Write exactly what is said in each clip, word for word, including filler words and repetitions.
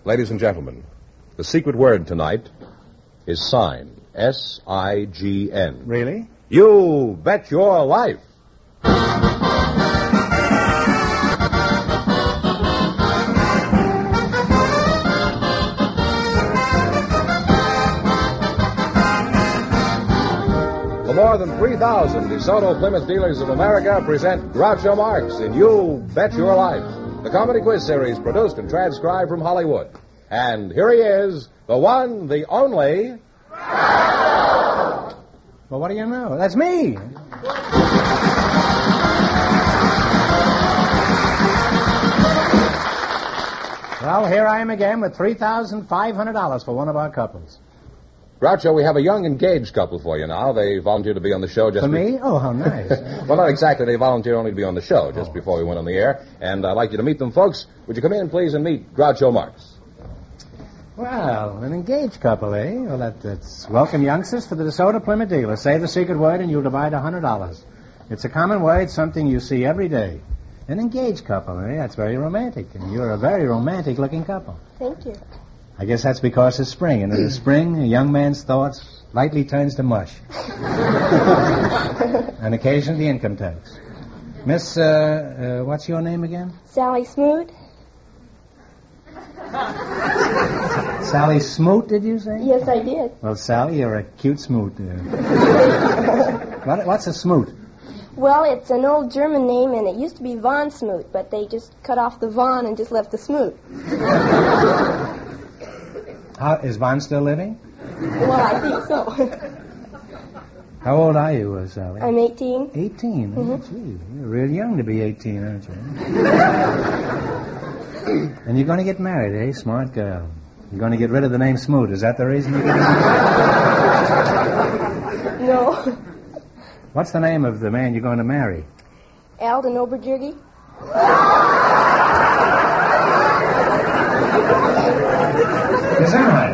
Ladies and gentlemen, the secret word tonight is sign. S I G N. Really? You bet your life. The more than three thousand DeSoto Plymouth Dealers of America present Groucho Marx in You Bet Your Life, the comedy quiz series produced and transcribed from Hollywood. And here he is, the one, the only... Well, what do you know? That's me. Well, here I am again with three thousand five hundred dollars for one of our couples. Groucho, we have a young engaged couple for you now. They volunteered to be on the show just... For be- me? Oh, how nice. Well, not exactly. They volunteered only to be on the show just Oh. before we went on the air. And I'd like you to meet them, folks. Would you come in, please, and meet Groucho Marx? Well, an engaged couple, eh? Well, that, that's welcome, youngsters, for the DeSoto Plymouth Dealer. Say the secret word and you'll divide one hundred dollars. It's a common word, something you see every day. An engaged couple, eh? That's very romantic. And you're a very romantic-looking couple. Thank you. I guess that's because it's spring. And in the spring, a young man's thoughts lightly turns to mush. And occasionally income tax. Miss, uh, uh, what's your name again? Sally Smoot? Sally Smoot, did you say? Yes, I did. Well, Sally, you're a cute smoot. Uh, what, what's a smoot? Well, it's an old German name, and it used to be Von Smoot, but they just cut off the Von and just left the Smoot. How, is Von still living? Well, I think so. How old are you, uh, Sally? I'm eighteen. eighteen? Mm-hmm. Oh, gee, you're real young to be eighteen, aren't you? And you're going to get married, eh? Smart girl. You're going to get rid of the name Smoot. Is that the reason you're getting married? No. What's the name of the man you're going to marry? Alden Oberjurgi? Is that right?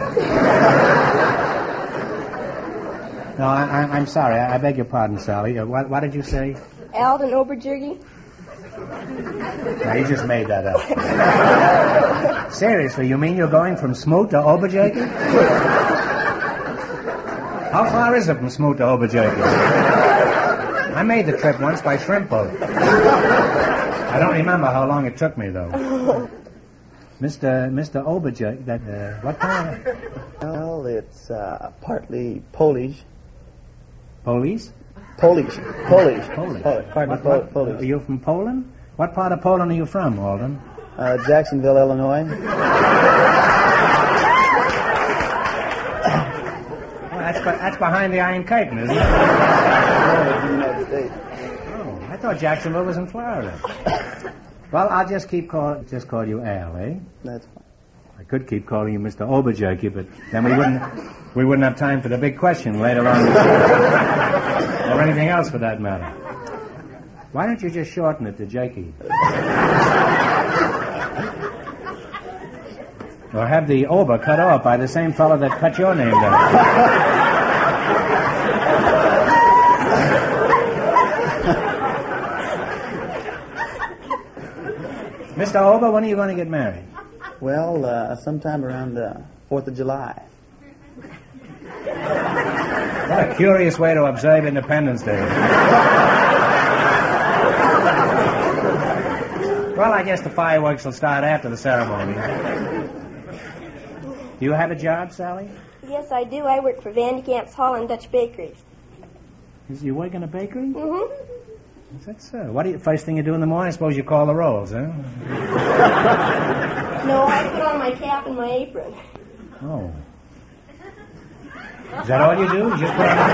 No, I, I, I'm sorry. I, I beg your pardon, Sally. Uh, what, what did you say? Alden Oberjurgi? No, you just made that up. Seriously, you mean you're going from Smoot to Oberjurgi? How far is it from Smoot to Oberjurgi? I made the trip once by shrimp boat. I don't remember how long it took me, though. Mister Mister Oberjurgi, that, uh, what kind of... Well, it's uh, partly Polish. Police? Polish. Polish. Polish. Po- partly What- po- what- Polish. Are you from Poland? What part of Poland are you from, Alden? Uh, Jacksonville, Illinois. Oh, that's, be- that's behind the Iron Curtain, isn't it? Oh, the United States. Oh, I thought Jacksonville was in Florida. Well, I'll just keep call just call you Al, eh? That's fine. I could keep calling you Mister Oberjurgi, but then we wouldn't we wouldn't have time for the big question later on, or anything else for that matter. Why don't you just shorten it to Jakey? Or have the Ober cut off by the same fellow that cut your name down. Mister Ober, when are you going to get married? Well, uh, sometime around the fourth of July. What a curious way to observe Independence Day. Well, I guess the fireworks will start after the ceremony. Do you have a job, Sally? Yes, I do. I work for Van de Kamp's Hall and Dutch Bakeries. Is you work in a bakery? Mm-hmm. Is that so? What do you, first thing you do in the morning, I suppose you call the rolls, huh? No, I put on my cap and my apron. Oh. Is that all you do? You just put on...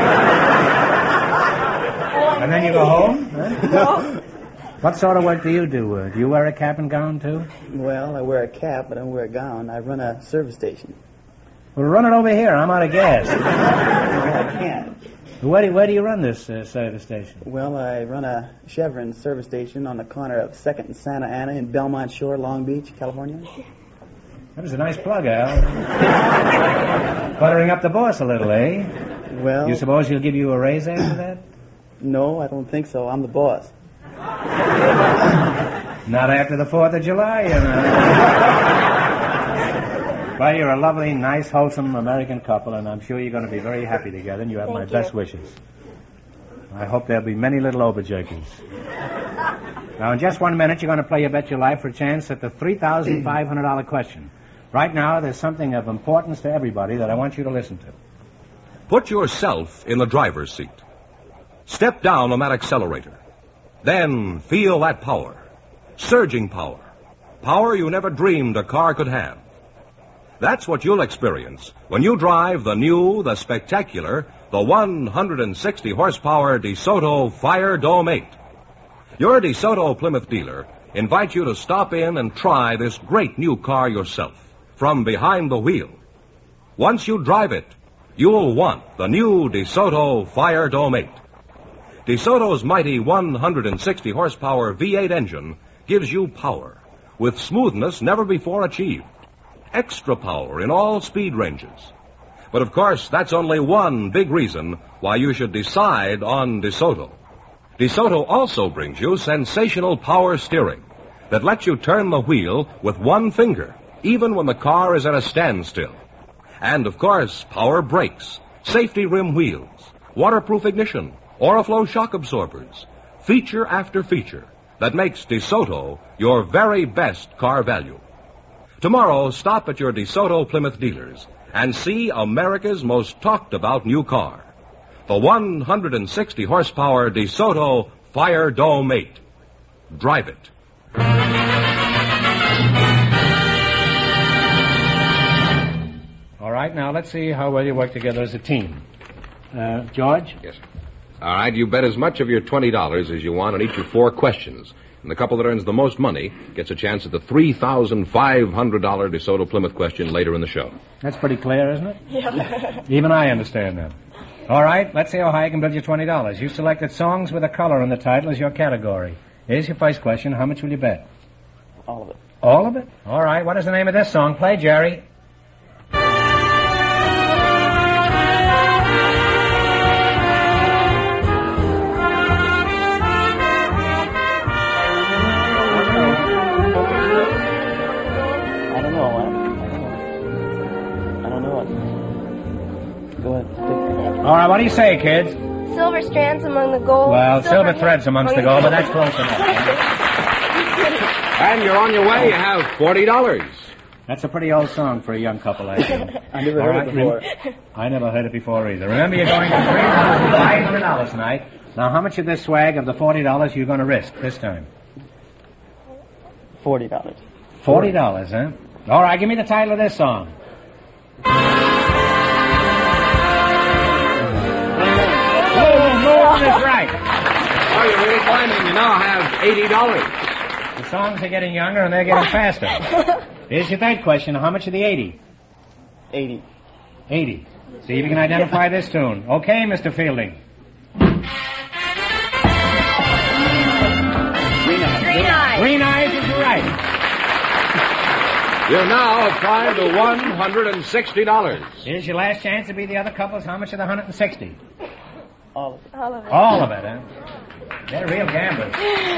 And then you go home? Huh? No. What sort of work do you do? Uh, do you wear a cap and gown, too? Well, I wear a cap, but I don't wear a gown. I run a service station. Well, run it over here. I'm out of gas. I can't. Where do, where do you run this uh, service station? Well, I run a Chevron service station on the corner of second and Santa Ana in Belmont Shore, Long Beach, California. That was a nice plug, Al. Buttering up the boss a little, eh? Well, You suppose he'll give you a raise after that? no, I don't think so. I'm the boss. Not after the fourth of July, you know. Well, you're a lovely, nice, wholesome American couple, and I'm sure you're going to be very happy together, and you have Thank my you. best wishes. I hope there'll be many little overjerkies. Now, in just one minute, you're going to play You Bet Your Life for a chance at the three thousand five hundred dollars question. Right now, there's something of importance to everybody that I want you to listen to. Put yourself in the driver's seat. Step down on that accelerator. Then feel that power. Surging power. Power you never dreamed a car could have. That's what you'll experience when you drive the new, the spectacular, the one hundred sixty horsepower DeSoto Fire Dome eight. Your DeSoto Plymouth dealer invites you to stop in and try this great new car yourself from behind the wheel. Once you drive it, you'll want the new DeSoto Fire Dome eight. DeSoto's mighty one hundred sixty horsepower V eight engine gives you power with smoothness never before achieved. Extra power in all speed ranges. But of course, that's only one big reason why you should decide on DeSoto. DeSoto also brings you sensational power steering that lets you turn the wheel with one finger, even when the car is at a standstill. And of course, power brakes, safety rim wheels, waterproof ignition, Oriflow shock absorbers, feature after feature that makes DeSoto your very best car value. Tomorrow, stop at your DeSoto Plymouth dealers and see America's most talked about new car, the one hundred sixty horsepower DeSoto Fire Dome eight. Drive it. All right, now let's see how well you work together as a team. Uh, George? Yes, sir. All right, you bet as much of your twenty dollars as you want on each of four questions. And the couple that earns the most money gets a chance at the three thousand five hundred dollars DeSoto Plymouth question later in the show. That's pretty clear, isn't it? Yeah. Even I understand that. All right, let's see how high I can build you twenty dollars. You selected songs with a color in the title as your category. Here's your first question. How much will you bet? All of it. All of it? All right, what is the name of this song? Play, Jerry. I don't know. I I don't know it. Go ahead. Take All right, what do you say, kids? Silver strands among the gold. Well, silver threads amongst the gold, but that's close enough. And you're on your way. You have forty dollars. That's a pretty old song for a young couple, I think. I never All heard right, it before. rem- I never heard it before either. Remember, you're going to three thousand five hundred dollars tonight. Now, how much of this swag of the forty dollars are you going to risk this time? Forty dollars. forty dollars, huh? All right, give me the title of this song. Oh, no one is right. Oh, you're really climbing. You now have eighty dollars. The songs are getting younger and they're getting faster. Here's your third question. How much of the eighty? Eighty. eighty. See if you can identify this tune. Okay, Mister Fielding. Green Eyes. Green eyes. Green Eyes is right. You now have climbed to one hundred sixty dollars. Here's your last chance to be the other couples. How much of the one hundred sixty? All of it. All of it. All of it, huh? They're real gamblers.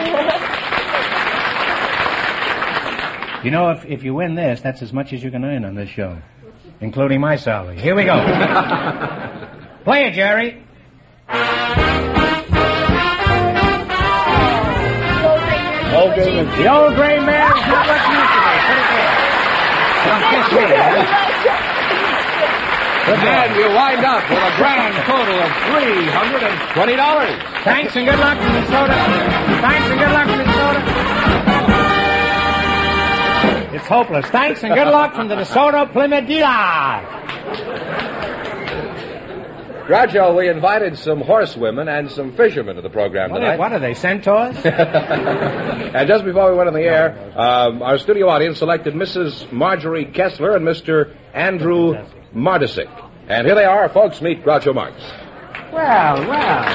You know, if, if you win this, that's as much as you can earn on this show, including my salary. Here we go. Play it, Jerry. Old Gray Mare. The old gray mare is not what it used to be. Put it there. Don't kiss me, huh? And you wind up with a grand total of three hundred twenty dollars. Thanks and good luck, Minnesota. Thanks and good luck, Minnesota. It's hopeless. Thanks and good luck from the DeSoto Plymouth dealer. Groucho, we invited some horsewomen and some fishermen to the program What tonight. are, what are they, centaurs? And just before we went on the air, um, our studio audience selected Missus Marjorie Kessler and Mister Andrew Mardisick. And here they are, folks. Meet Groucho Marx. Well, well.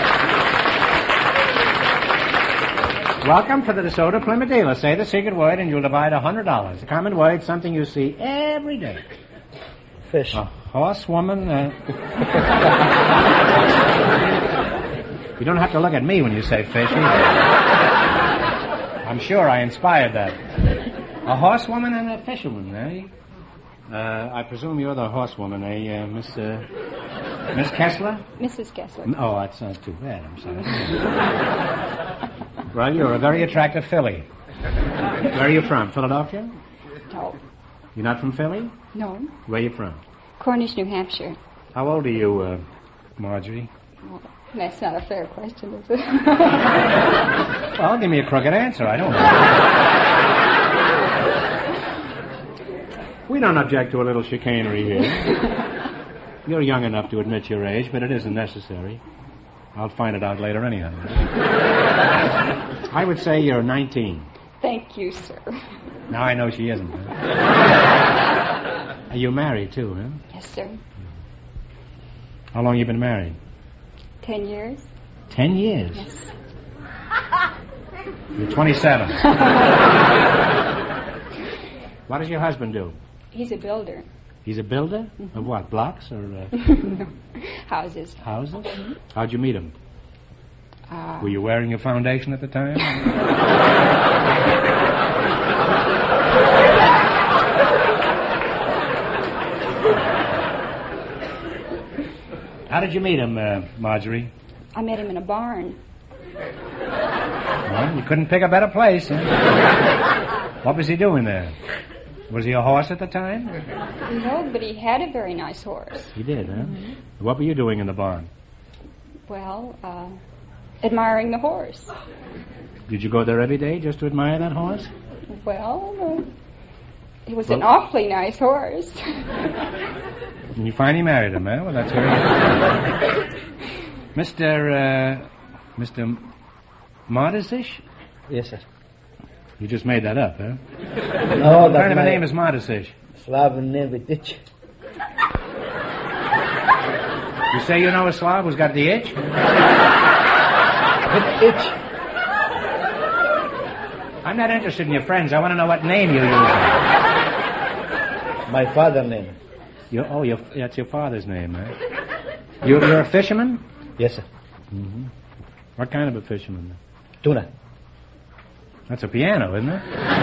Welcome to the DeSoto Plymouth dealer. Say the secret word and you'll divide one hundred dollars. The common word, something you see every day. Fish. A horsewoman. Uh... You don't have to look at me when you say fish either. I'm sure I inspired that. A horsewoman and a fisherman, eh? Uh, I presume you're the horsewoman, eh, uh, Miss, uh, Miss Kessler? Missus Kessler. Oh, that's not too bad, I'm sorry. Well, you're a very attractive filly. Where are you from, Philadelphia? No. You're not from Philly? No. Where are you from? Cornish, New Hampshire. How old are you, uh, Marjorie? Well, that's not a fair question, is it? Well, give me a crooked answer. I don't know. We don't object to a little chicanery here. You're young enough to admit your age, but it isn't necessary. I'll find it out later anyhow. I would say you're nineteen. Thank you, sir. Now I know she isn't. Huh? Are you married, too, huh? Yes, sir. How long you been married? Ten years? Ten years? Yes. You're twenty-seven. What does your husband do? He's a builder. He's a builder? Mm-hmm. Of what, blocks or... Uh, No. Houses. houses? Mm-hmm. How'd you meet him? Uh, Were you wearing your foundation at the time? How did you meet him, uh, Marjorie? I met him in a barn. Well, you couldn't pick a better place, huh? What was he doing there? Was he a horse at the time? No, but he had a very nice horse. He did, huh? Mm-hmm. What were you doing in the barn? Well, uh, admiring the horse. Did you go there every day just to admire that horse? Well, uh, it was Well- an awfully nice horse. And you finally married him, huh? Well, that's very good. Mister, uh, Mister Modesish? Yes, sir. You just made that up, huh? No, What that's kind of a my name is Modesish? Slav name with itch. You say you know a Slav who's got the itch? With itch. I'm not interested in your friends. I want to know what name you use. My father name. You, oh, your, that's your father's name, huh? You, you're a fisherman? Yes, sir. Mm-hmm. What kind of a fisherman? Tuna. That's a piano, isn't it?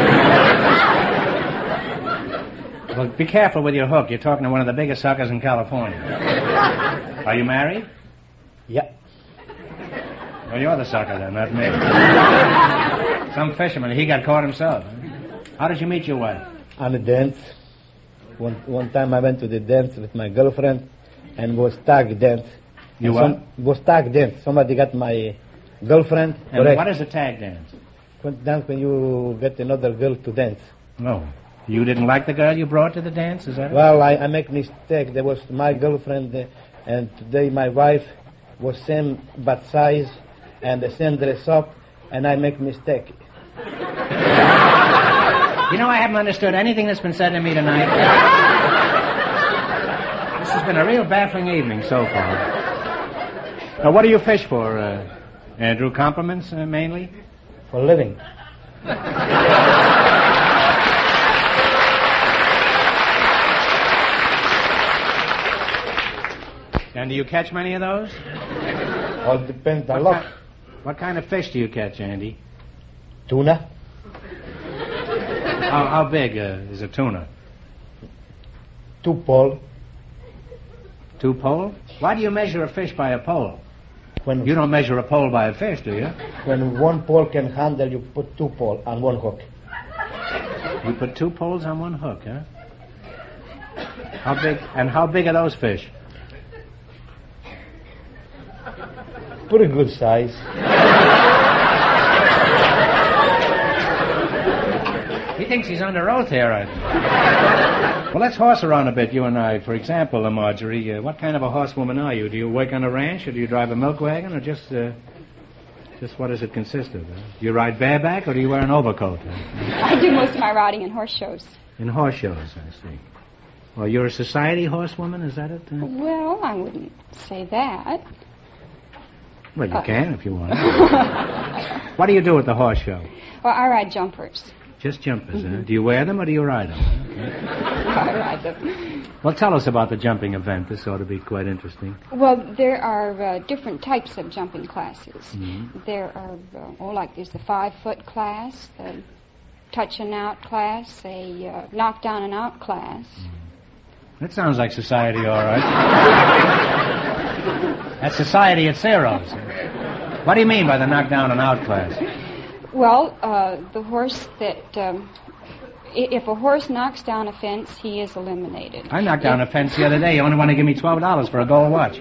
Well, be careful with your hook. You're talking to one of the biggest suckers in California. Are you married? Yeah. Well, you're the sucker then, not me. Some fisherman. He got caught himself. Huh? How did you meet your wife? On a dance. One one time I went to the dance with my girlfriend and was tag dance. You And what? some- was tag dance. Somebody got my girlfriend. And correct. what is a tag dance? When- Dance when you get another girl to dance. No. You didn't like the girl you brought to the dance, is that it? Well, I, I make mistake. There was my girlfriend, uh, and today my wife was same but size and the same dress up, and I make mistake. You know, I haven't understood anything that's been said to me tonight. This has been a real baffling evening so far. Now, what do you fish for, uh, Andrew? Compliments, uh, mainly? For living. And do you catch many of those? All depends on What, luck. ki- what kind of fish do you catch, Andy? Tuna. How, how big uh, is a tuna? Two pole. Two pole? Why do you measure a fish by a pole? When You don't measure a pole by a fish, do you? when one pole can handle, you put two pole on one hook. You put two poles on one hook, huh? How big? And how big are those fish? Pretty good size. He thinks he's under oath here. I... Well, let's horse around a bit, you and I. For example, uh, Marjorie, uh, what kind of a horsewoman are you? Do you work on a ranch, or do you drive a milk wagon, or just, uh, just what does it consist of? Uh? Do you ride bareback, or do you wear an overcoat? Uh? I do most of my riding in horse shows. In horse shows, I see. Well, you're a society horsewoman, is that it? Uh? Well, I wouldn't say that. Well, you Uh. can if you want. What do you do at the horse show? Well, I ride jumpers. Just jumpers, huh? Do you wear them, or do you ride them? I ride them. Well, tell us about the jumping event. This ought to be quite interesting. Well, there are uh, different types of jumping classes. Mm-hmm. There are, uh, oh, like there's the five-foot class, the touch and out class, a uh, knock down and out class, That sounds like society, all right. That's society at zeros. What do you mean by the knockdown and out class? Well, uh, the horse that... Um, i- if a horse knocks down a fence, he is eliminated. I knocked down a fence the other day. You only want to give me twelve dollars for a gold watch.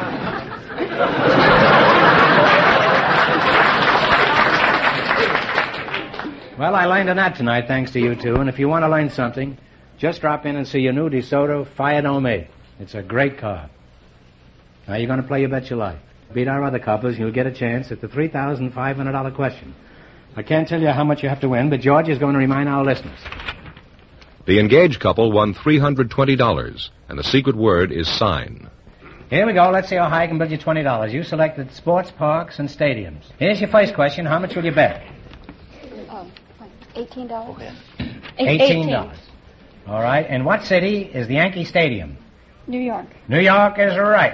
Well, I learned a lot tonight, thanks to you two. And if you want to learn something, just drop in and see your new DeSoto Fire Dome eight. It's a great car. Now you're going to play You Bet Your Life. Beat our other couples, and you'll get a chance at the three thousand five hundred dollars question. I can't tell you how much you have to win, but George is going to remind our listeners. The engaged couple won three hundred twenty dollars, and the secret word is sign. Here we go. Let's see how high I can build you twenty dollars. You selected sports, parks, and stadiums. Here's your first question. How much will you bet? Oh, eighteen dollars. eighteen dollars. All right. In what city is the Yankee Stadium? New York. New York is right.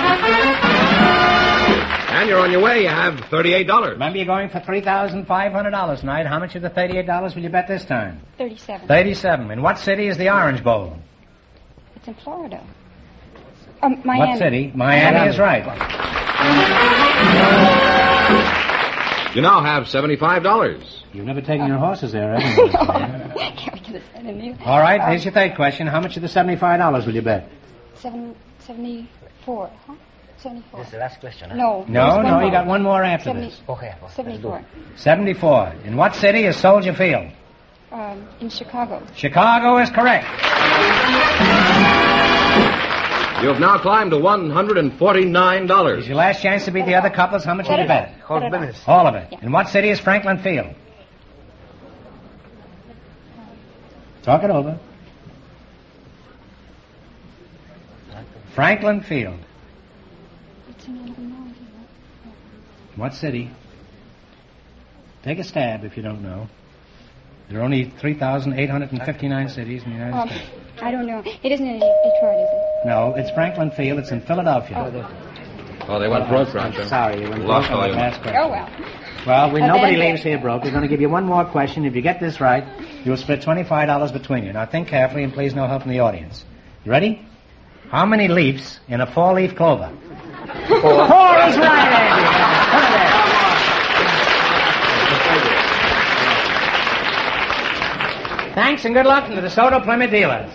And you're on your way. You have thirty-eight dollars. Remember, you're going for three thousand five hundred dollars tonight. How much of the thirty-eight dollars will you bet this time? Thirty-seven. thirty-seven. In what city is the Orange Bowl? It's in Florida. Um, Miami. What city? Miami is right. You now have seventy-five dollars. You've never taken your horses there, haven't you? Can't we get a set in you? All right, here's your third question. How much of the seventy-five dollars will you bet? Seven, seventy-four, huh? seventy-four. This is the last question, huh? No. No, there's one no, you more. got one more after Seventy- this. Okay, well, seventy-four. seventy-four. In what city is Soldier Field? Um, in Chicago. Chicago is correct. You have now climbed to one hundred forty-nine dollars. Here's your last chance to beat the other couples. How much will you bet? Whole business. All of it. Yeah. In what city is Franklin Field? Talk it over. Franklin Field. It's in Illinois. What city? Take a stab if you don't know. There are only three thousand eight hundred fifty-nine cities in the United Um, States. I don't know. It isn't in Detroit, is it? No, it's Franklin Field. It's in Philadelphia. Oh, they went broke, Groucho. Sorry, you went Lost broke on all the your last question. Oh, well. Well, we, A nobody bad leaves day. here broke. We're going to give you one more question. If you get this right, you'll split twenty-five dollars between you. Now, think carefully, and please no help from the audience. You ready? How many leaves in a four-leaf clover? Four. Four is right, Andy. Put it there. Thanks and good luck to the DeSoto Plymouth dealers.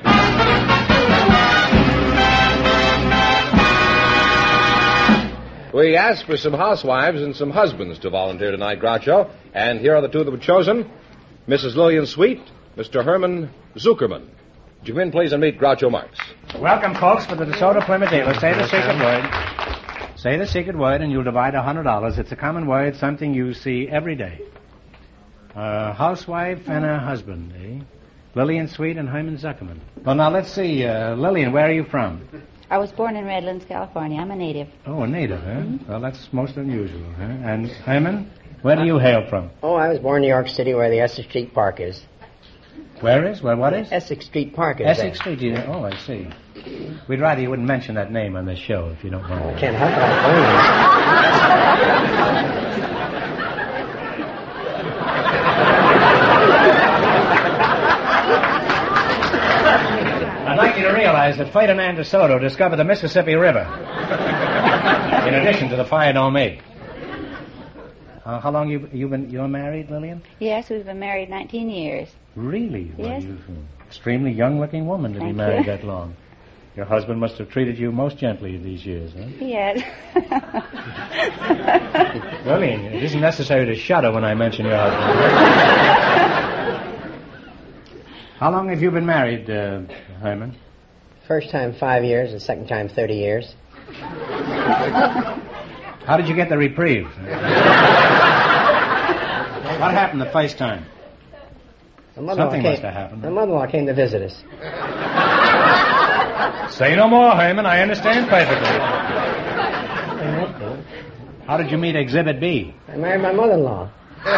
We asked for some housewives and some husbands to volunteer tonight, Groucho. And here are the two that were chosen. Missus Lillian Sweet, Mister Herman Zuckerman. Would you come in, please, and meet Groucho Marx. Welcome, folks, for the DeSoto Plymouth dealers. Say the secret word. Say the secret word, and you'll divide one hundred dollars. It's a common word, something you see every day. A housewife and a husband, eh? Lillian Sweet and Herman Zuckerman. Well, now, let's see. Uh, Lillian, where are you from? I was born in Redlands, California. I'm a native. Oh, a native, huh? Mm-hmm. Well, that's most unusual, huh? And Herman, where do you hail from? Oh, I was born in New York City where the Essex Street Park is. Where is? Where what is? Essex Street Park is Essex there. Street. You, oh, I see. We'd rather you wouldn't mention that name on this show, if you don't mind. I can't help it. I'd like you to realize that Ferdinand DeSoto discovered the Mississippi River, in addition to the Fire Dome eight. Uh, how long you you been you're married, Lillian? Yes, we've been married nineteen years. Really? Well, Yes. you're an extremely young-looking woman to be Thank married you. that long. Your husband must have treated you most gently these years, huh? Yes. Lillian, it isn't necessary to shudder when I mention your husband. How long have you been married, uh, Herman? First time five years, and second time thirty years. How did you get the reprieve? What happened the first time? The mother-in-law Something came, must have happened. The mother-in-law came to visit us. Say no more, Herman. I understand perfectly. How did you meet Exhibit B? I married my mother-in-law.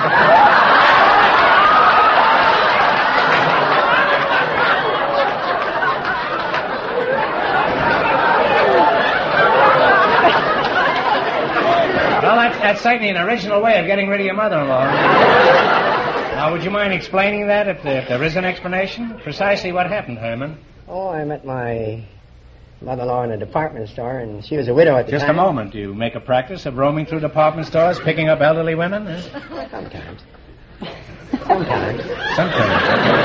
Well, that's, that's certainly an original way of getting rid of your mother-in-law. Now, would you mind explaining that, if there, if there is an explanation? Precisely what happened, Herman? Oh, I met my mother-in-law in a department store, and she was a widow at the Just time. a moment. Do you make a practice of roaming through department stores, picking up elderly women? Eh? Sometimes. Sometimes. Sometimes.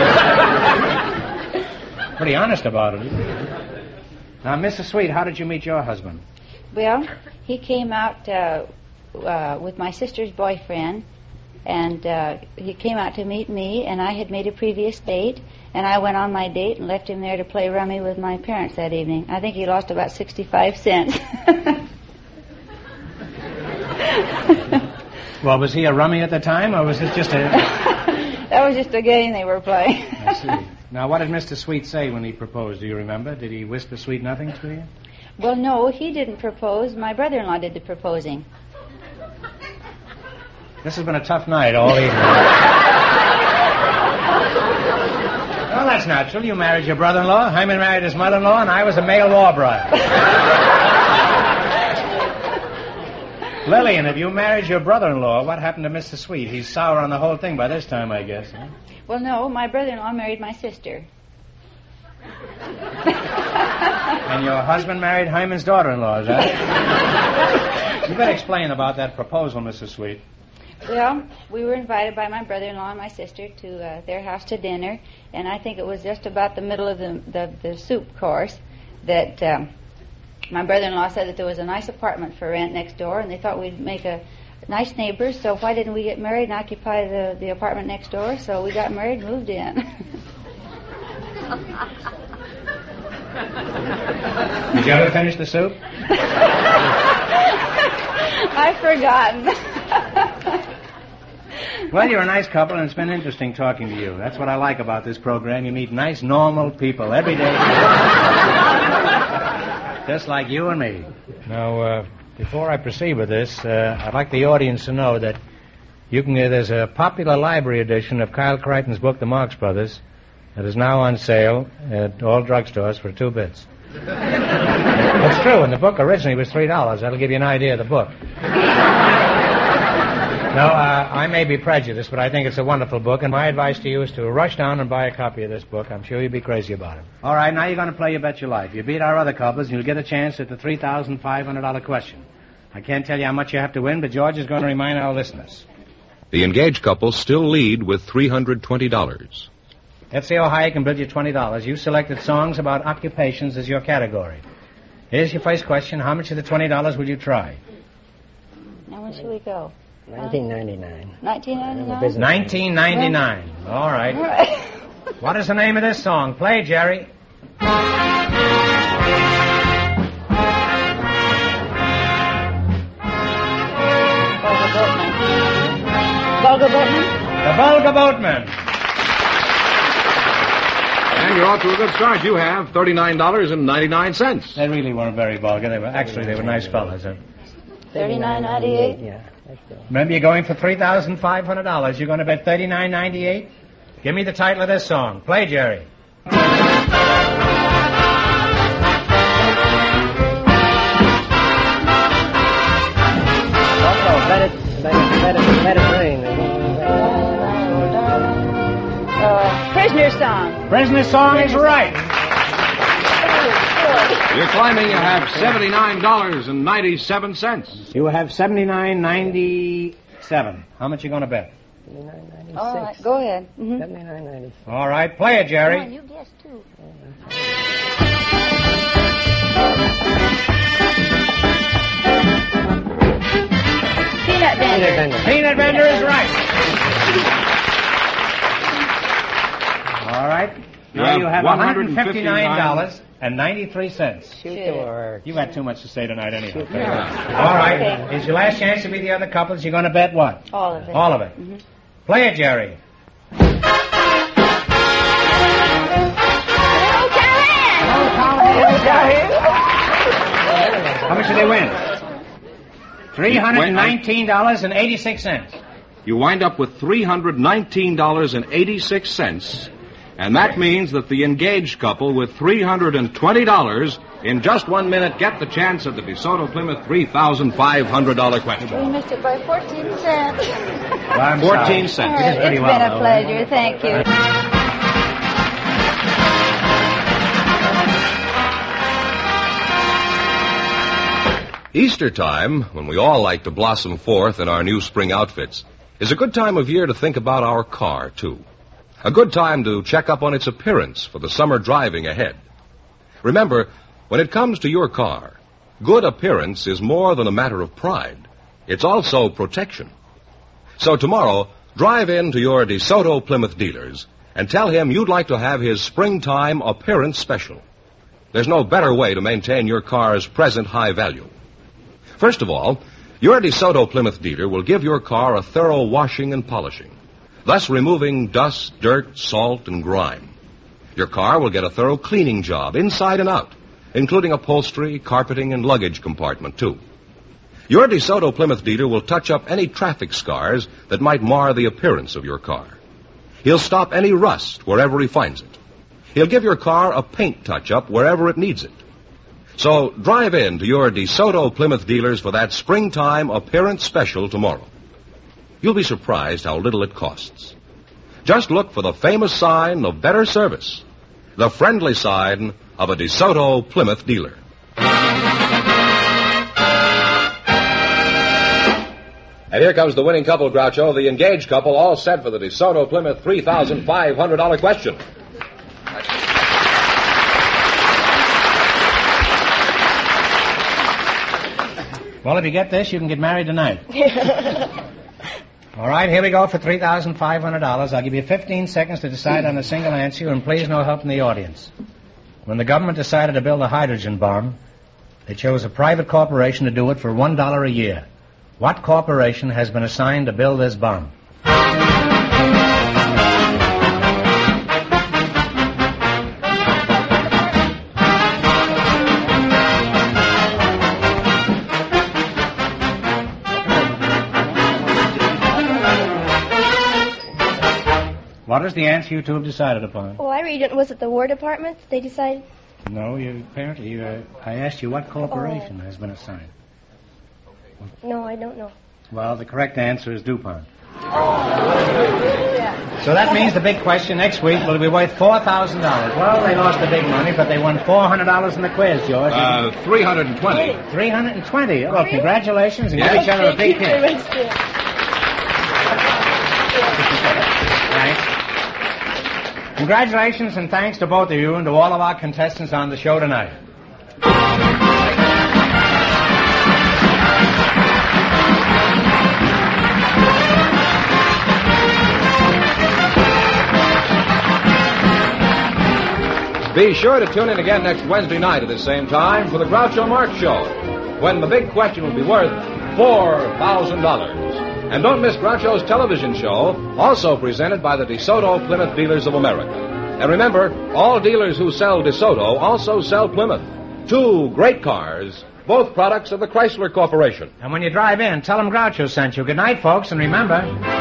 Pretty honest about it. Now, Missus Sweet, how did you meet your husband? Well, he came out uh, uh, with my sister's boyfriend, and uh, he came out to meet me, and I had made a previous date, and I went on my date and left him there to play rummy with my parents that evening. I think he lost about sixty-five cents. Well, was he a rummy at the time, or was this just a... That was just a game they were playing. I see. Now, what did Mister Sweet say when he proposed? Do you remember? Did he whisper sweet nothings to you? Well, no, he didn't propose. My brother-in-law did the proposing. This has been a tough night all evening. Well, that's natural. You married your brother-in-law, Hyman married his mother-in-law, and I was a male war bride. Lillian, if you married your brother-in-law, what happened to Mister Sweet? He's sour on the whole thing by this time, I guess. Huh? Well, no, my brother-in-law married my sister. And your husband married Hyman's daughter-in-law, is that it? You better explain about that proposal, Missus Sweet. Well, we were invited by my brother-in-law and my sister to uh, their house to dinner, and I think it was just about the middle of the, the, the soup course that um, my brother-in-law said that there was a nice apartment for rent next door, and they thought we'd make a nice neighbors, so why didn't we get married and occupy the, the apartment next door? So we got married and moved in. Did you ever finish the soup? I've forgotten. Well, you're a nice couple, and it's been interesting talking to you. That's what I like about this program. You meet nice, normal people every day. Just like you and me. Now, uh, before I proceed with this, uh, I'd like the audience to know that you can. Uh, there's a popular library edition of Kyle Crichton's book, The Marx Brothers, that is now on sale at all drugstores for two bits. It's true, and the book originally was three dollars. That'll give you an idea of the book. Now, uh, I may be prejudiced, but I think it's a wonderful book, and my advice to you is to rush down and buy a copy of this book. I'm sure you'll be crazy about it. All right, now you're going to play You Bet Your Life. You beat our other couples, and you'll get a chance at the three thousand five hundred dollars question. I can't tell you how much you have to win, but George is going to remind our listeners. The engaged couple still lead with three hundred twenty dollars. Let's see how high I can bid you twenty dollars. You selected songs about occupations as your category. Here's your first question. How much of the twenty dollars will you try? Now, when should we go? nineteen ninety-nine. nineteen ninety-nine? nineteen ninety-nine. All right. All right. What is the name of this song? Play, Jerry. Volga Boatman? The Volga Boatman. And you're off to a good start. You have thirty-nine dollars and ninety-nine cents. They really weren't very vulgar. They were actually they were nice fellas. Huh? thirty-nine ninety-eight? Yeah, that's good. Remember, you're going for three thousand five hundred dollars. You're going to bet thirty-nine ninety-eight. Give me the title of this song. Play, Jerry. Uh-oh, let it, let it, let it, let it rain. Uh, Prisoner's Song. Prisoner's Song is right. You're climbing. You have seventy-nine dollars and ninety-seven cents. You have seventy-nine ninety-seven. How much you going to bet? seventy-nine ninety-six. All right, go ahead. Mm-hmm. seventy-nine ninety-six. All right, play it, Jerry. Come on, you guess, too. Peanut Vendor. Peanut Vendor. Peanut Vendor is right. All right. Now you have one hundred fifty-nine dollars and ninety-three cents. Shoot the word. You've had too much to say tonight anyhow. Yeah. All right. Okay. It's your last chance to be the other couples. You're going to bet what? All of it. All of it. Mm-hmm. Play it, Jerry. How much did they win? three hundred nineteen dollars and eighty-six cents. You wind up with three hundred nineteen dollars and eighty-six cents, and that means that the engaged couple with three hundred twenty dollars in just one minute get the chance at the DeSoto Plymouth three thousand five hundred dollars question. We missed it by fourteen cents. Well, I'm fourteen sorry. cents. All right, pretty it's well, been a though. pleasure. Thank you. Easter time, when we all like to blossom forth in our new spring outfits, is a good time of year to think about our car, too. A good time to check up on its appearance for the summer driving ahead. Remember, when it comes to your car, good appearance is more than a matter of pride. It's also protection. So tomorrow, drive in to your DeSoto Plymouth dealers and tell him you'd like to have his springtime appearance special. There's no better way to maintain your car's present high value. First of all, your DeSoto Plymouth dealer will give your car a thorough washing and polishing, thus removing dust, dirt, salt, and grime. Your car will get a thorough cleaning job inside and out, including upholstery, carpeting, and luggage compartment, too. Your DeSoto Plymouth dealer will touch up any traffic scars that might mar the appearance of your car. He'll stop any rust wherever he finds it. He'll give your car a paint touch-up wherever it needs it. So drive in to your DeSoto Plymouth dealers for that springtime appearance special tomorrow. You'll be surprised how little it costs. Just look for the famous sign of better service, the friendly sign of a DeSoto Plymouth dealer. And here comes the winning couple, Groucho, the engaged couple, all set for the DeSoto Plymouth three thousand five hundred dollars question. Well, if you get this, you can get married tonight. All right, here we go for three thousand five hundred dollars. I'll give you fifteen seconds to decide on a single answer, and please no help from the audience. When the government decided to build a hydrogen bomb, they chose a private corporation to do it for one dollar a year. What corporation has been assigned to build this bomb? What is the answer you two have decided upon? Oh, I read it. Was it the War Department they decided? No, you apparently, you, uh, I asked you what corporation Oh. has been assigned. No, I don't know. Well, the correct answer is DuPont. Yeah. So that means the big question next week will be worth four thousand dollars. Well, they lost the big money, but they won four hundred dollars in the quiz, George. Uh, three hundred twenty. three hundred twenty. Oh, Really? congratulations, and Yes. give each other a big Thank you very kiss. much, dear. Thanks. Congratulations and thanks to both of you and to all of our contestants on the show tonight. Be sure to tune in again next Wednesday night at the same time for the Groucho Marx Show, when the big question will be worth four thousand dollars. And don't miss Groucho's television show, also presented by the DeSoto Plymouth Dealers of America. And remember, all dealers who sell DeSoto also sell Plymouth. Two great cars, both products of the Chrysler Corporation. And when you drive in, tell them Groucho sent you. Good night, folks, and remember,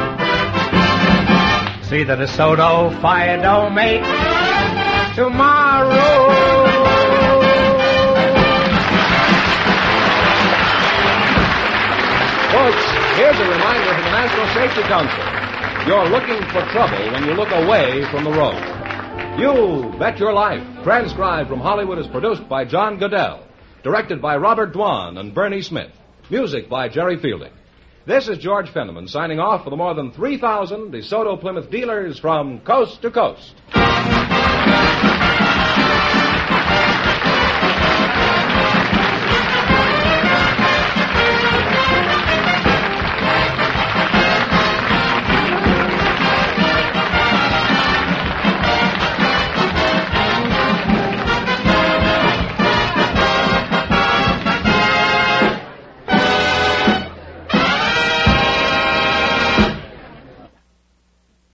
see the DeSoto fire don't make tomorrow. Folks, here's a reminder from the National Safety Council. You're looking for trouble when you look away from the road. You Bet Your Life, transcribed from Hollywood, is produced by John Goodell, directed by Robert Dwan and Bernie Smith, music by Jerry Fielding. This is George Fenneman signing off for the more than three thousand DeSoto Plymouth dealers from coast to coast.